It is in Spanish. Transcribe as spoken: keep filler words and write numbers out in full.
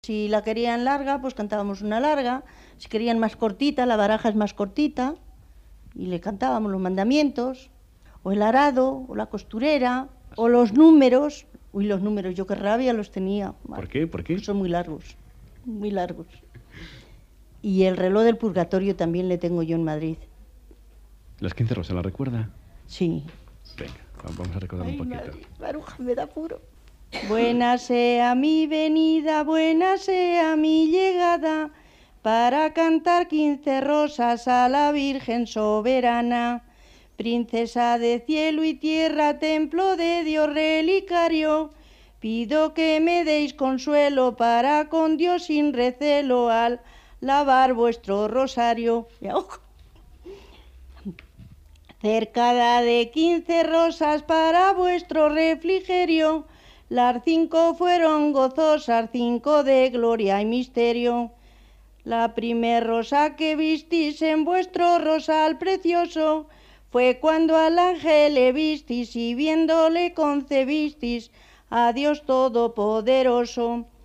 Si la querían larga, pues cantábamos una larga. Si querían más cortita, la baraja es más cortita. Y le cantábamos los mandamientos, o el arado, o la costurera, o los números. Uy, los números, yo qué rabia los tenía. ¿Por qué? ¿Por qué? Son muy largos, muy largos. Y el reloj del purgatorio también le tengo yo en Madrid. ¿Las quince rosas la recuerda? Sí. Venga, vamos a recordar Ay, un poquito. Madrid, Maruja, me da puro. Buena sea mi venida, buena sea mi llegada, para cantar quince rosas a la Virgen soberana. Princesa de cielo y tierra, templo de Dios relicario, pido que me deis consuelo para con Dios sin recelo al lavar vuestro rosario. Cercada de quince rosas para vuestro refrigerio, las cinco fueron gozosas, cinco de gloria y misterio. La primer rosa que visteis en vuestro rosal precioso fue cuando al ángel le visteis y viéndole concebisteis a Dios Todopoderoso.